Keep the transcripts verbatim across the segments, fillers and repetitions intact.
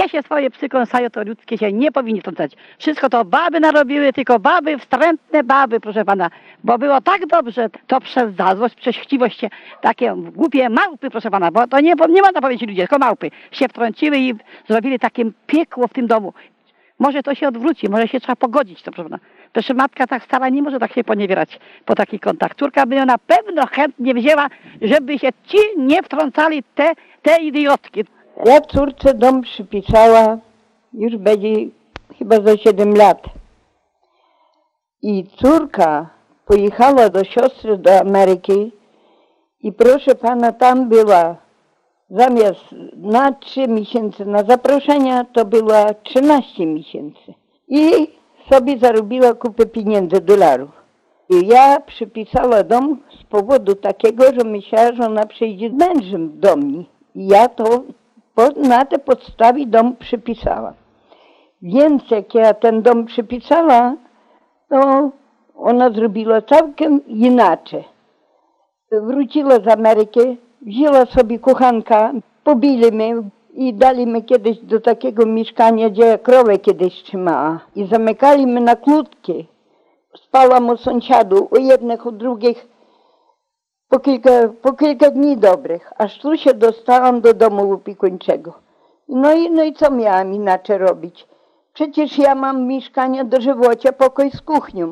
te się swoje psy kąsają, to ludzkie się nie powinni trącać. Wszystko to baby narobiły, tylko baby, wstrętne baby, proszę pana. Bo było tak dobrze, to przez zazłość, przez chciwość się, takie głupie małpy, proszę pana, bo to nie, nie można powiedzieć ludzie, tylko małpy, się wtrąciły i zrobili takie piekło w tym domu. Może to się odwróci, może się trzeba pogodzić, to proszę pana. Przecież matka tak stara nie może tak się poniewierać po takich kątach. Córka by ją na pewno chętnie wzięła, żeby się ci nie wtrącali, te, te idiotki. Ja córce dom przypisała, już będzie chyba za siedem lat. I córka pojechała do siostry do Ameryki i proszę pana, tam była zamiast na trzy miesiące na zaproszenia, to była trzynaście miesięcy. I sobie zarobiła kupę pieniędzy, dolarów. I ja przypisała dom z powodu takiego, że myślała, że ona przyjdzie z mężem do mnie. I ja to po, na tej podstawie dom przypisała. Więc jak ja ten dom przypisała, to ona zrobiła całkiem inaczej. Wróciła z Ameryki, wzięła sobie kochanka, pobili mnie i dali mnie kiedyś do takiego mieszkania, gdzie krowę kiedyś trzymała. I zamykali mnie na kłódki. Spałam u sąsiadów, u jednych, u drugich, po kilka, po kilka dni dobrych, aż tu się dostałam do domu opiekuńczego. No i, no i co miałam inaczej robić? Przecież ja mam mieszkanie dożywocie, pokój z kuchnią.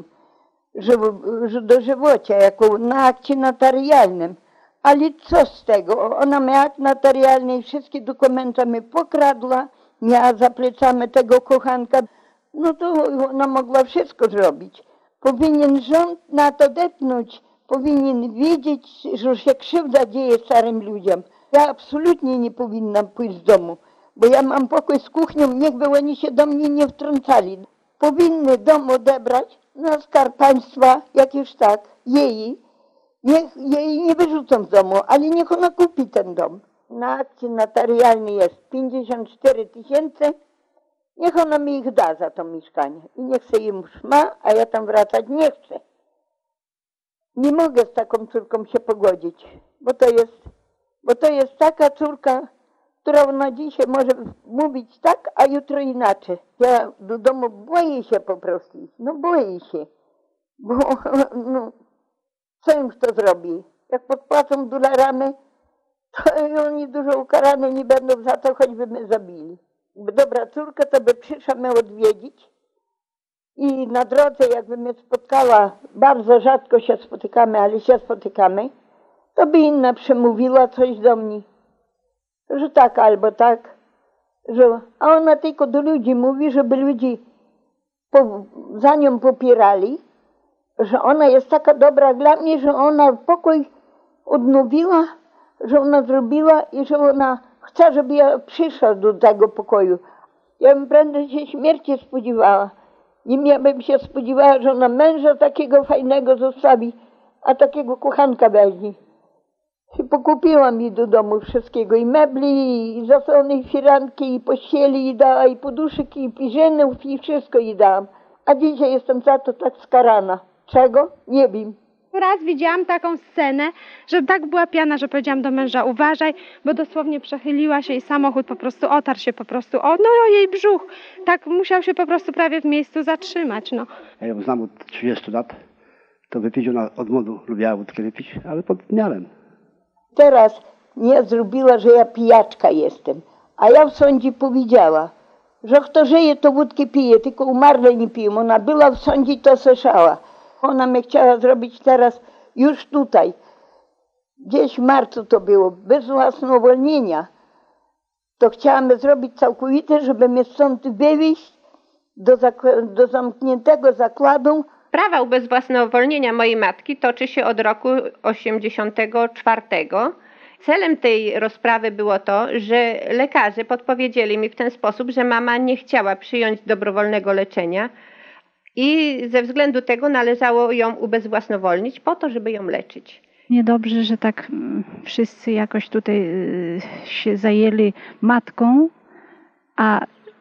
Że dożywocie, jako na akcie notarialnym. Ale co z tego? Ona miała akt notarialny i wszystkie dokumenty mi pokradła, miała za plecami tego kochanka. No to ona mogła wszystko zrobić. Powinien rząd na to depnąć, powinien wiedzieć, że się krzywda dzieje starym ludziom. Ja absolutnie nie powinnam pójść z domu, bo ja mam pokój z kuchnią, niechby oni się do mnie nie wtrącali. Powinny dom odebrać na skarb państwa, jak już tak, jej. Niech jej nie wyrzucą z domu, ale niech ona kupi ten dom. Na akcie notarialnej jest pięćdziesiąt cztery tysiące. Niech ona mi ich da za to mieszkanie. I niech se im już ma, a ja tam wracać nie chcę. Nie mogę z taką córką się pogodzić, bo to jest, bo to jest taka córka, która ona dzisiaj może mówić tak, a jutro inaczej. Ja do domu boję się po prostu iść. No boję się, bo no, co im kto zrobi? Jak podpłacą dolarami, to oni dużo ukarane nie będą za to, choćby mnie zabili. Dobra córka, to by przyszła mnie odwiedzić i na drodze, jakby mnie spotkała, bardzo rzadko się spotykamy, ale się spotykamy, to by inna przemówiła coś do mnie, że tak albo tak, że, a ona tylko do ludzi mówi, żeby ludzi po, za nią popierali, że ona jest taka dobra dla mnie, że ona pokój odnowiła, że ona zrobiła i że ona chce, żeby ja przyszła do tego pokoju. Ja bym prędzej się śmierci spodziewała. Nie bym się spodziewała, że ona męża takiego fajnego zostawi, a takiego kochanka weźmie. I pokupiłam jej do domu wszystkiego, i mebli, i zasłony, i firanki, i pościeli, i dała, i poduszek, i piżynów, i wszystko jej dałam. A dzisiaj jestem za to tak skarana. Czego? Nie wiem. Raz widziałam taką scenę, że tak była piana, że powiedziałam do męża, uważaj, bo dosłownie przechyliła się i samochód po prostu otarł się po prostu o, no o jej brzuch. Tak musiał się po prostu prawie w miejscu zatrzymać, no. Ja ją znam od trzydziestu lat, to wypić ona od młodu lubiła wódkę wypić, ale pod miarem. Teraz nie zrobiła, że ja pijaczka jestem, a ja w sądzie powiedziała, że kto żyje, to wódkę pije, tylko umarle nie piją. Ona była w sądzie i to słyszała. Ona mnie chciała zrobić teraz już tutaj. Gdzieś w marcu to było, bez własnowolnienia. To chciałam zrobić całkowite, żeby mnie stąd wywieźć do, do zamkniętego zakładu. Sprawa ubezwłasnowolnienia mojej matki toczy się od roku osiemdziesiątego czwartego. Celem tej rozprawy było to, że lekarze podpowiedzieli mi w ten sposób, że mama nie chciała przyjąć dobrowolnego leczenia i ze względu tego należało ją ubezwłasnowolnić po to, żeby ją leczyć. Niedobrze, że tak wszyscy jakoś tutaj się zajęli matką, a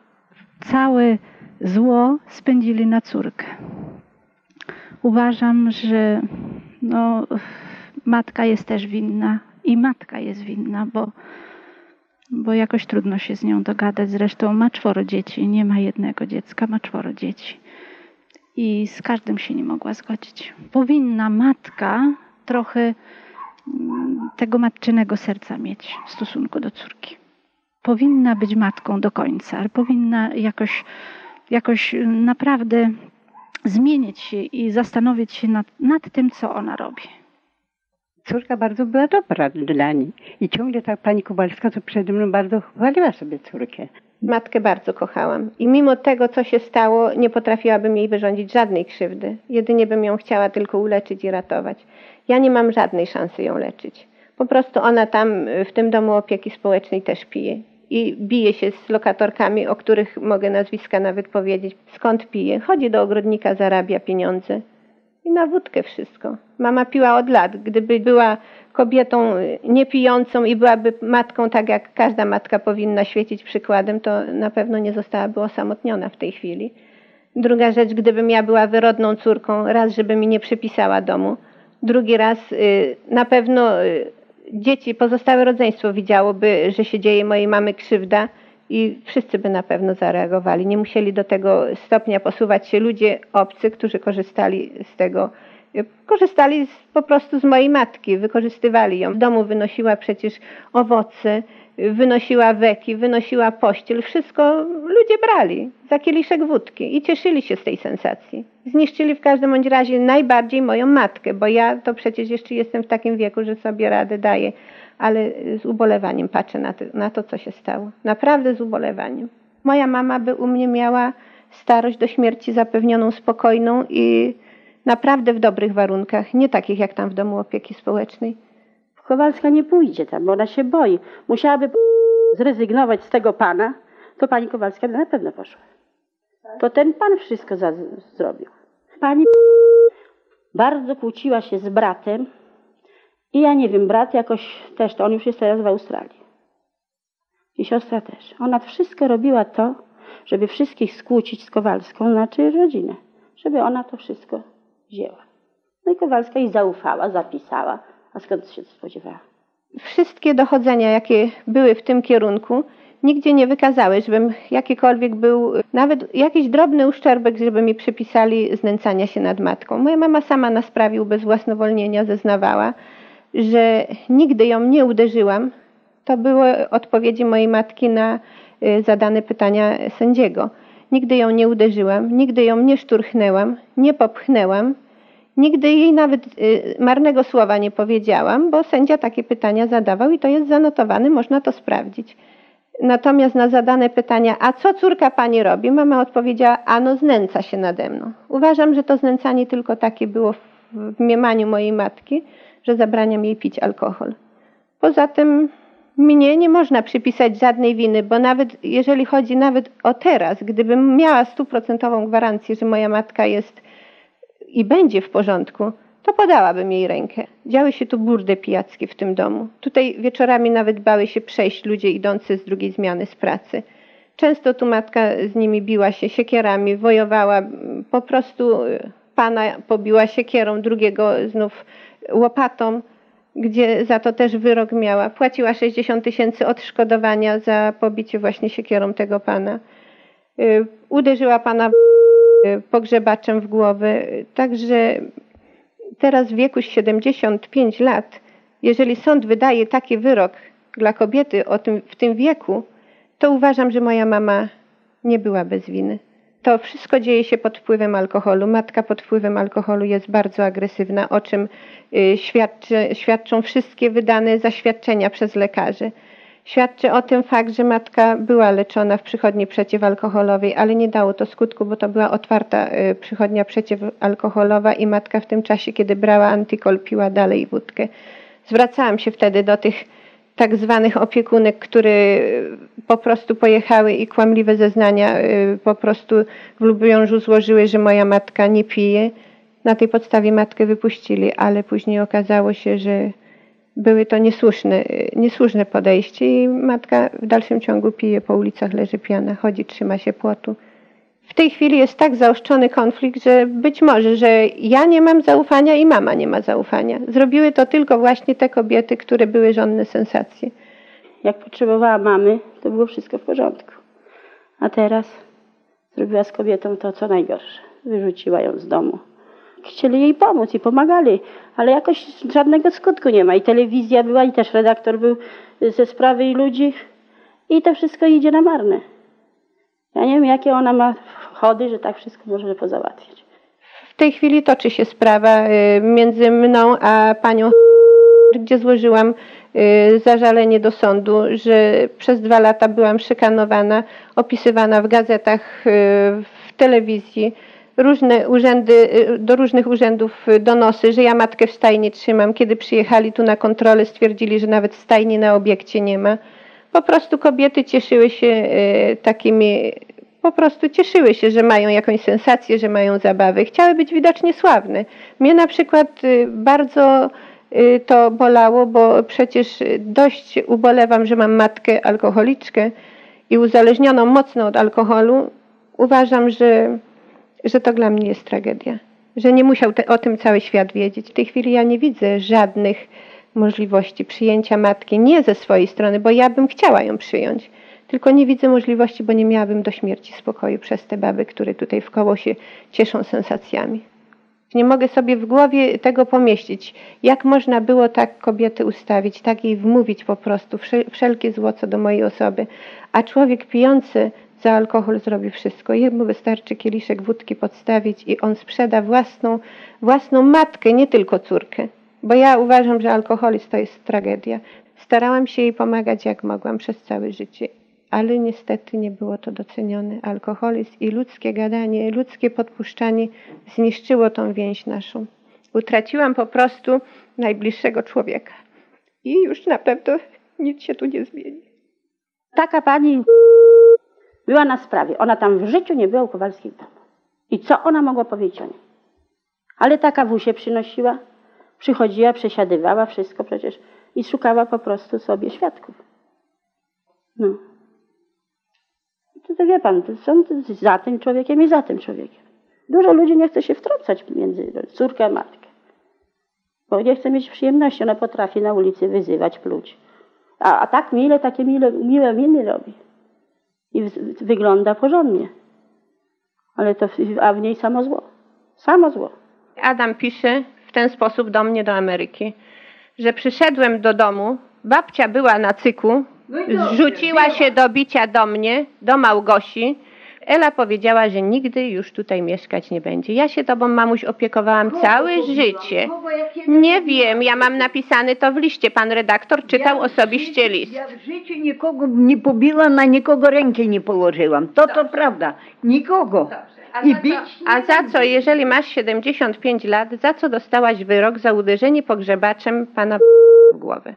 całe zło spędzili na córkę. Uważam, że no, matka jest też winna i matka jest winna, bo bo jakoś trudno się z nią dogadać. Zresztą ma czworo dzieci, nie ma jednego dziecka, ma czworo dzieci. I z każdym się nie mogła zgodzić. Powinna matka trochę tego matczynego serca mieć w stosunku do córki. Powinna być matką do końca, ale powinna jakoś, jakoś naprawdę zmienić się i zastanowić się nad, nad tym, co ona robi. Córka bardzo była dobra dla niej. I ciągle ta pani Kowalska, co przede mną bardzo chwaliła sobie córkę. Matkę bardzo kochałam i mimo tego, co się stało, nie potrafiłabym jej wyrządzić żadnej krzywdy. Jedynie bym ją chciała tylko uleczyć i ratować. Ja nie mam żadnej szansy ją leczyć. Po prostu ona tam w tym domu opieki społecznej też pije. I bije się z lokatorkami, o których mogę nazwiska nawet powiedzieć. Skąd pije? Chodzi do ogrodnika, zarabia pieniądze. I na wódkę wszystko. Mama piła od lat. Gdyby była kobietą niepijącą i byłaby matką tak, jak każda matka powinna świecić przykładem, to na pewno nie zostałaby osamotniona w tej chwili. Druga rzecz, gdybym ja była wyrodną córką, raz, żeby mi nie przypisała domu. Drugi raz, na pewno dzieci, pozostałe rodzeństwo widziałoby, że się dzieje mojej mamy krzywda i wszyscy by na pewno zareagowali. Nie musieli do tego stopnia posuwać się ludzie obcy, którzy korzystali z tego, korzystali z, po prostu z mojej matki, wykorzystywali ją. W domu wynosiła przecież owoce, wynosiła weki, wynosiła pościel, wszystko ludzie brali za kieliszek wódki i cieszyli się z tej sensacji. Zniszczyli w każdym bądź razie najbardziej moją matkę, bo ja to przecież jeszcze jestem w takim wieku, że sobie radę daję, ale z ubolewaniem patrzę na to, na to, co się stało. Naprawdę z ubolewaniem. Moja mama by u mnie miała starość do śmierci zapewnioną, spokojną i naprawdę w dobrych warunkach, nie takich jak tam w domu opieki społecznej. Kowalska nie pójdzie tam, bo ona się boi. Musiałaby zrezygnować z tego pana, to pani Kowalska na pewno poszła. To ten pan wszystko za, zrobił. Pani bardzo kłóciła się z bratem i ja nie wiem, brat jakoś też, to on już jest teraz w Australii. I siostra też. Ona wszystko robiła to, żeby wszystkich skłócić z Kowalską, znaczy rodzinę. Żeby ona to wszystko wzięła. No i Kowalska jej zaufała, zapisała. A skąd się to spodziewała? Wszystkie dochodzenia, jakie były w tym kierunku, nigdzie nie wykazały, żebym jakikolwiek był, nawet jakiś drobny uszczerbek, żeby mi przypisali znęcania się nad matką. Moja mama sama na sprawie ubezwłasnowolnienia zeznawała, że nigdy ją nie uderzyłam. To były odpowiedzi mojej matki na zadane pytania sędziego. Nigdy ją nie uderzyłam, nigdy ją nie szturchnęłam, nie popchnęłam. Nigdy jej nawet y, marnego słowa nie powiedziałam, bo sędzia takie pytania zadawał i to jest zanotowane, można to sprawdzić. Natomiast na zadane pytania, a co córka pani robi? Mama odpowiedziała, ano znęca się nade mną. Uważam, że to znęcanie tylko takie było w, w mniemaniu mojej matki, że zabraniam jej pić alkohol. Poza tym mnie nie można przypisać żadnej winy, bo nawet jeżeli chodzi nawet o teraz, gdybym miała stuprocentową gwarancję, że moja matka jest i będzie w porządku, to podałabym jej rękę. Działy się tu burde pijackie w tym domu. Tutaj wieczorami nawet bały się przejść ludzie idący z drugiej zmiany z pracy. Często tu matka z nimi biła się siekierami, wojowała, po prostu pana pobiła siekierą, drugiego znów łopatą, gdzie za to też wyrok miała. Płaciła sześćdziesiąt tysięcy odszkodowania za pobicie właśnie siekierą tego pana. Uderzyła pana pogrzebaczem w głowę. Także teraz w wieku siedemdziesiąt pięć lat, jeżeli sąd wydaje taki wyrok dla kobiety o tym, w tym wieku, to uważam, że moja mama nie była bez winy. To wszystko dzieje się pod wpływem alkoholu. Matka pod wpływem alkoholu jest bardzo agresywna, o czym świadczy, świadczą wszystkie wydane zaświadczenia przez lekarzy. Świadczy o tym fakt, że matka była leczona w przychodni przeciwalkoholowej, ale nie dało to skutku, bo to była otwarta przychodnia przeciwalkoholowa i matka w tym czasie, kiedy brała antykol, piła dalej wódkę. Zwracałam się wtedy do tych tak zwanych opiekunek, które po prostu pojechały i kłamliwe zeznania po prostu w Lubiążu złożyły, że moja matka nie pije. Na tej podstawie matkę wypuścili, ale później okazało się, że były to niesłuszne, niesłuszne podejście i matka w dalszym ciągu pije, po ulicach leży pijana, chodzi, trzyma się płotu. W tej chwili jest tak zaostrzony konflikt, że być może, że ja nie mam zaufania i mama nie ma zaufania. Zrobiły to tylko właśnie te kobiety, które były żonne sensacje. Jak potrzebowała mamy, to było wszystko w porządku. A teraz zrobiła z kobietą to, co najgorsze. Wyrzuciła ją z domu. Chcieli jej pomóc i pomagali, ale jakoś żadnego skutku nie ma. I telewizja była, i też redaktor był ze sprawy i ludzi. I to wszystko idzie na marne. Ja nie wiem, jakie ona ma chody, że tak wszystko może pozałatwiać. W tej chwili toczy się sprawa y, między mną a panią, gdzie złożyłam y, zażalenie do sądu, że przez dwa lata byłam szykanowana, opisywana w gazetach, y, w telewizji. Różne urzędy, y, do różnych urzędów donosy, że ja matkę w stajni trzymam. Kiedy przyjechali tu na kontrolę, stwierdzili, że nawet stajni na obiekcie nie ma. Po prostu kobiety cieszyły się y, takimi... Po prostu cieszyły się, że mają jakąś sensację, że mają zabawy. Chciały być widocznie sławne. Mnie na przykład y, bardzo y, to bolało, bo przecież dość ubolewam, że mam matkę alkoholiczkę i uzależnioną mocno od alkoholu. Uważam, że, że to dla mnie jest tragedia. Że nie musiał te, o tym cały świat wiedzieć. W tej chwili ja nie widzę żadnych możliwości przyjęcia matki, nie ze swojej strony, bo ja bym chciała ją przyjąć. Tylko nie widzę możliwości, bo nie miałabym do śmierci spokoju przez te baby, które tutaj wkoło się cieszą sensacjami. Nie mogę sobie w głowie tego pomieścić. Jak można było tak kobiety ustawić, tak jej wmówić po prostu wszelkie zło co do mojej osoby. A człowiek pijący za alkohol zrobi wszystko. Jemu wystarczy kieliszek wódki podstawić i on sprzeda własną, własną matkę, nie tylko córkę. Bo ja uważam, że alkoholizm to jest tragedia. Starałam się jej pomagać jak mogłam przez całe życie. Ale niestety nie było to docenione. Alkoholizm i ludzkie gadanie, ludzkie podpuszczanie zniszczyło tą więź naszą. Utraciłam po prostu najbliższego człowieka. I już na pewno nic się tu nie zmieni. Taka pani była na sprawie. Ona tam w życiu nie była u Kowalskich w domu. I co ona mogła powiedzieć o niej? Ale taka wusie przynosiła, przychodziła, przesiadywała wszystko przecież i szukała po prostu sobie świadków. No. To, to wie pan, to są za tym człowiekiem i za tym człowiekiem. Dużo ludzi nie chce się wtrącać między córkę a matkę. Bo nie chce mieć przyjemności. Ona potrafi na ulicy wyzywać, pluć. A, a tak mile, takie mile, miłe miny robi. I w, wygląda porządnie. Ale to, a w niej samo zło. Samo zło. Adam pisze w ten sposób do mnie do Ameryki, że przyszedłem do domu, babcia była na cyku, zrzuciła się do bicia do mnie, do Małgosi. Ela powiedziała, że nigdy już tutaj mieszkać nie będzie. Ja się tobą, mamuś, opiekowałam całe życie. Nie wiem, ja mam napisane to w liście. Pan redaktor czytał osobiście list. Ja w życiu nikogo nie pobiła, na nikogo ręki nie położyłam. To to prawda. Nikogo. I bić A za co, jeżeli masz siedemdziesiąt pięć lat, za co dostałaś wyrok za uderzenie pogrzebaczem pana w głowę?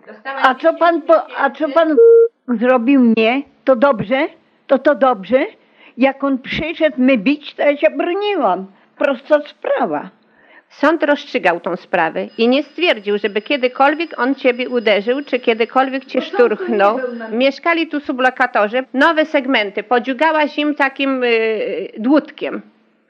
A co pan, po, a co pan zrobił mnie, to dobrze, to to dobrze. Jak on przyszedł mnie bić, to ja się broniłam. Prosta sprawa. Sąd rozstrzygał tą sprawę i nie stwierdził, żeby kiedykolwiek on ciebie uderzył, czy kiedykolwiek cię szturchnął. Mieszkali tu sublokatorzy, nowe segmenty, podziugałaś im takim yy, dłutkiem.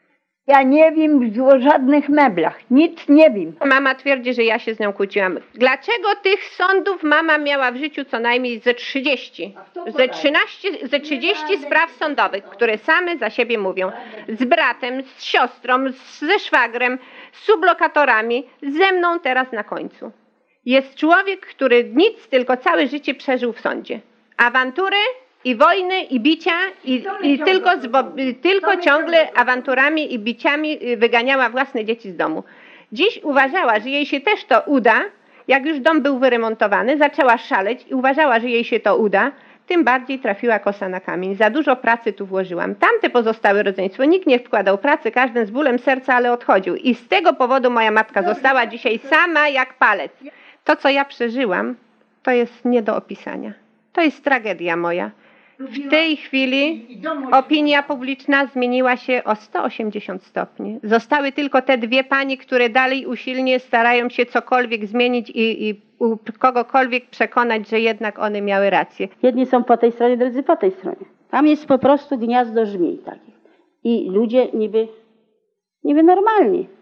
Ja nie wiem o żadnych meblach, nic nie wiem. Mama twierdzi, że ja się z nią kłóciłam. Dlaczego tych sądów mama miała w życiu co najmniej ze trzydzieści? Ze trzynaście, ze trzydzieści spraw sądowych, które same za siebie mówią. Z bratem, z siostrą, ze szwagrem, z sublokatorami, ze mną teraz na końcu. Jest człowiek, który nic, tylko całe życie przeżył w sądzie. Awantury i wojny, i bicia, i, i tylko, zbo- tylko ciągle awanturami i biciami wyganiała własne dzieci z domu. Dziś uważała, że jej się też to uda, jak już dom był wyremontowany, zaczęła szaleć i uważała, że jej się to uda, tym bardziej trafiła kosa na kamień. Za dużo pracy tu włożyłam. Tamte pozostałe rodzeństwo, nikt nie wkładał pracy, każdy z bólem serca, ale odchodził. I z tego powodu moja matka została dzisiaj sama jak palec. To, co ja przeżyłam, to jest nie do opisania. To jest tragedia moja. W tej chwili opinia publiczna zmieniła się o sto osiemdziesiąt stopni. Zostały tylko te dwie pani, które dalej usilnie starają się cokolwiek zmienić i, i u kogokolwiek przekonać, że jednak one miały rację. Jedni są po tej stronie, drudzy po tej stronie. Tam jest po prostu gniazdo żmij takich. I ludzie niby, niby normalni.